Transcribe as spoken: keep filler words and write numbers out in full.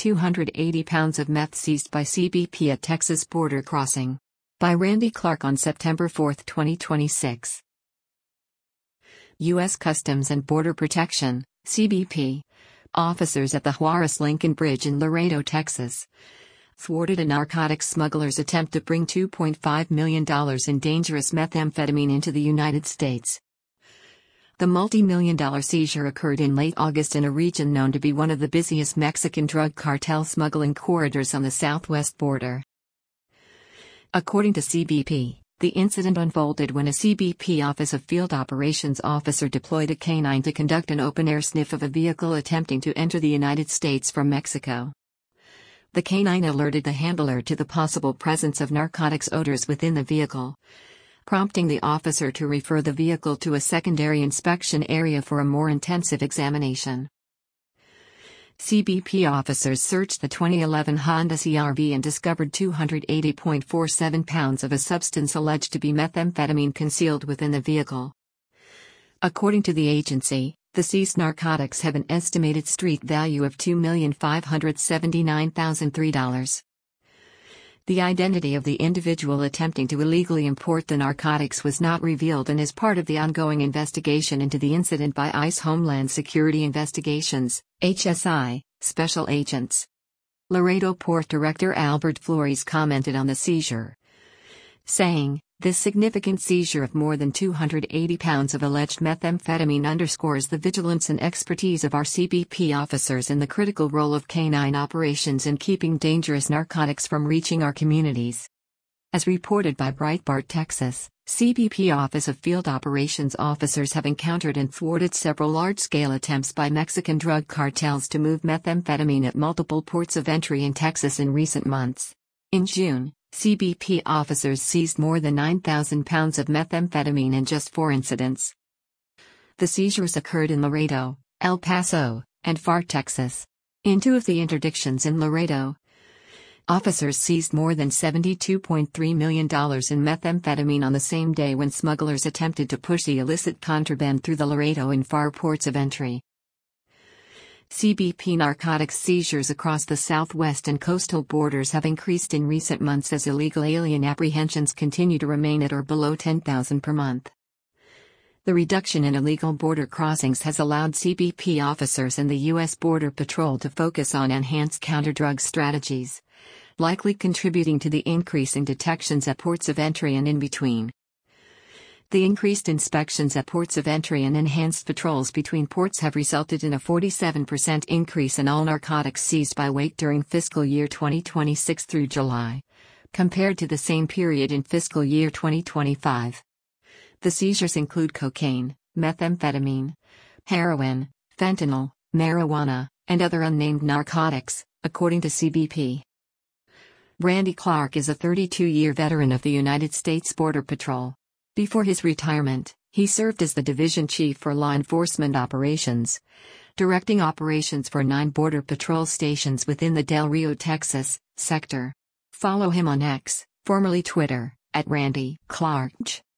two hundred eighty pounds of meth seized by C B P at Texas border crossing. By Randy Clark on September fourth, twenty twenty-six. U S Customs and Border Protection, C B P, officers at the Juarez-Lincoln Bridge in Laredo, Texas, thwarted a narcotics smuggler's attempt to bring two point five million dollars in dangerous methamphetamine into the United States. The multi-million dollar seizure occurred in late August in a region known to be one of the busiest Mexican drug cartel smuggling corridors on the southwest border. According to C B P, the incident unfolded when a C B P Office of Field Operations officer deployed a canine to conduct an open-air sniff of a vehicle attempting to enter the United States from Mexico. The canine alerted the handler to the possible presence of narcotics odors within the vehicle, prompting the officer to refer the vehicle to a secondary inspection area for a more intensive examination. C B P officers searched the twenty eleven Honda C R V and discovered two hundred eighty point four seven pounds of a substance alleged to be methamphetamine concealed within the vehicle. According to the agency, the seized narcotics have an estimated street value of two million five hundred seventy-nine thousand three dollars. The identity of the individual attempting to illegally import the narcotics was not revealed and is part of the ongoing investigation into the incident by ICE Homeland Security Investigations, H S I, special agents. Laredo Port Director Albert Flores commented on the seizure, saying, "This significant seizure of more than two hundred eighty pounds of alleged methamphetamine underscores the vigilance and expertise of our C B P officers in the critical role of canine operations in keeping dangerous narcotics from reaching our communities." As reported by Breitbart Texas, C B P Office of Field Operations officers have encountered and thwarted several large-scale attempts by Mexican drug cartels to move methamphetamine at multiple ports of entry in Texas in recent months. In June, C B P officers seized more than nine thousand pounds of methamphetamine in just four incidents. The seizures occurred in Laredo, El Paso, and Pharr, Texas. In two of the interdictions in Laredo, officers seized more than seventy-two point three million dollars in methamphetamine on the same day when smugglers attempted to push the illicit contraband through the Laredo and Pharr ports of entry. C B P narcotics seizures across the southwest and coastal borders have increased in recent months as illegal alien apprehensions continue to remain at or below ten thousand per month. The reduction in illegal border crossings has allowed C B P officers and the U S Border Patrol to focus on enhanced counter-drug strategies, likely contributing to the increase in detections at ports of entry and in between. The increased inspections at ports of entry and enhanced patrols between ports have resulted in a forty-seven percent increase in all narcotics seized by weight during fiscal year twenty twenty-six through July, compared to the same period in fiscal year twenty twenty-five. The seizures include cocaine, methamphetamine, heroin, fentanyl, marijuana, and other unnamed narcotics, according to C B P. Randy Clark is a thirty-two-year veteran of the United States Border Patrol. Before his retirement, he served as the Division Chief for Law Enforcement Operations, directing operations for nine Border Patrol stations within the Del Rio, Texas, sector. Follow him on X, formerly Twitter, at Randy Clark.